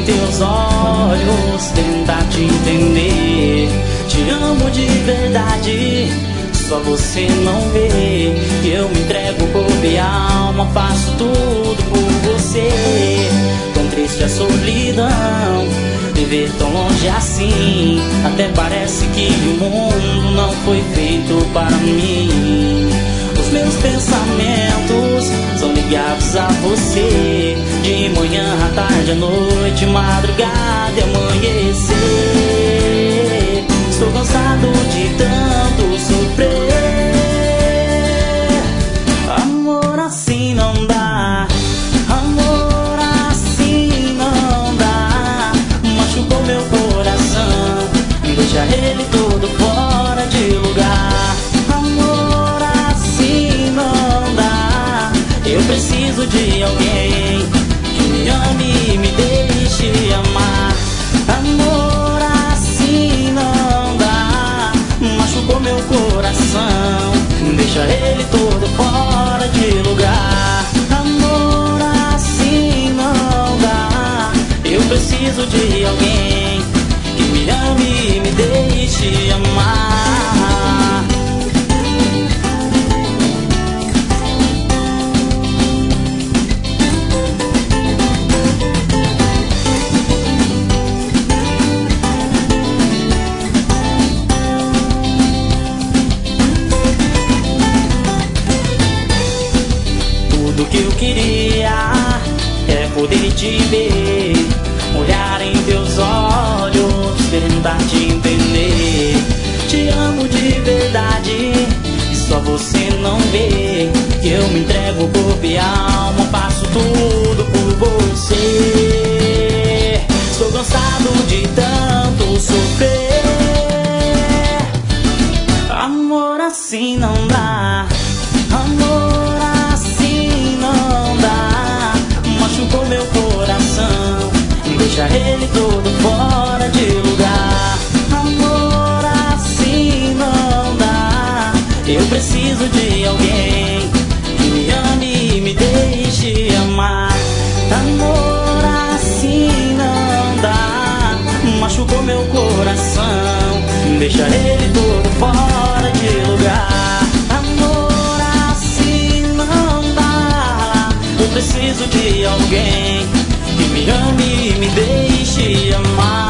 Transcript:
teus olhos, tentar te entender. Te amo de verdade, só você não vê. Que eu me entrego corpo e alma, faço tudo por você. Tão triste a solidão, viver tão longe assim. Até parece que o mundo não foi feito para mim. Os meus pensamentos são ligados a você, de manhã à tarde, à noite, madrugada e amanhecer. Estou cansado de tanto sofrer. Amor assim não dá, amor assim não dá. Machucou meu coração, deixa ele todo fora de lugar. Amor assim não dá. Eu preciso de alguém que me ame e me deixe amar. Amor assim não dá. Machucou meu coração, deixa ele todo fora de lugar. Amor assim não dá. Eu preciso de alguém que me ame e me deixe amar. Tudo que eu queria é poder te ver, olhar em teus olhos, tentar te entender. Te amo de verdade, e só você não vê. Que eu me entrego corpo e alma, faço tudo por você. Estou cansado de tanto sofrer. Amor assim não dá, amor assim não dá. Machucou meu coração, deixa ele todo fora de lugar. Amor assim não dá. Eu preciso de alguém que me ame e me deixe amar. Amor assim não dá. Machucou meu coração, deixa ele todo fora de lugar. Amor assim não dá. Eu preciso de alguém que me ame e me deixe amar.